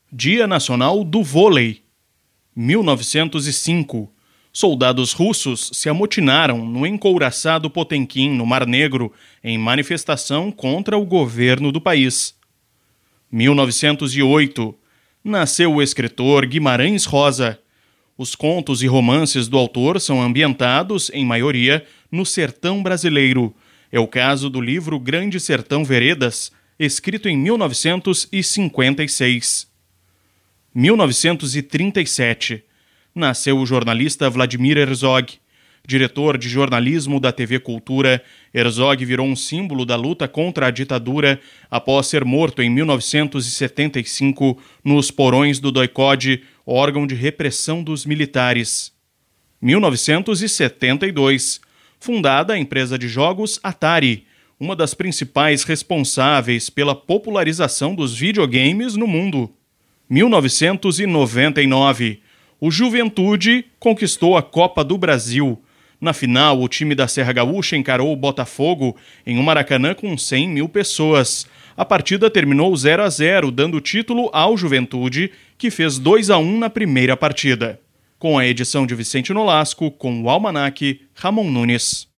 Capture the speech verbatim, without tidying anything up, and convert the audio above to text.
Dia Nacional do Vôlei. mil novecentos e cinco. Soldados russos se amotinaram no encouraçado Potemkin, no Mar Negro, em manifestação contra o governo do país. mil novecentos e oito. Nasceu o escritor Guimarães Rosa. Os contos e romances do autor são ambientados, em maioria, no sertão brasileiro. É o caso do livro Grande Sertão Veredas, escrito em mil novecentos e cinquenta e seis. mil novecentos e trinta e sete. Nasceu o jornalista Vladimir Herzog. Diretor de jornalismo da T V Cultura, Herzog virou um símbolo da luta contra a ditadura após ser morto em mil novecentos e setenta e cinco nos porões do doicode, órgão de repressão dos militares. mil novecentos e setenta e dois. Fundada a empresa de jogos Atari, uma das principais responsáveis pela popularização dos videogames no mundo. mil novecentos e noventa e nove. O Juventude conquistou a Copa do Brasil. Na final, o time da Serra Gaúcha encarou o Botafogo em um Maracanã com cem mil pessoas. A partida terminou zero a zero, dando o título ao Juventude, que fez dois a um na primeira partida. Com a edição de Vicente Nolasco, com o Almanaque, Ramon Nunes.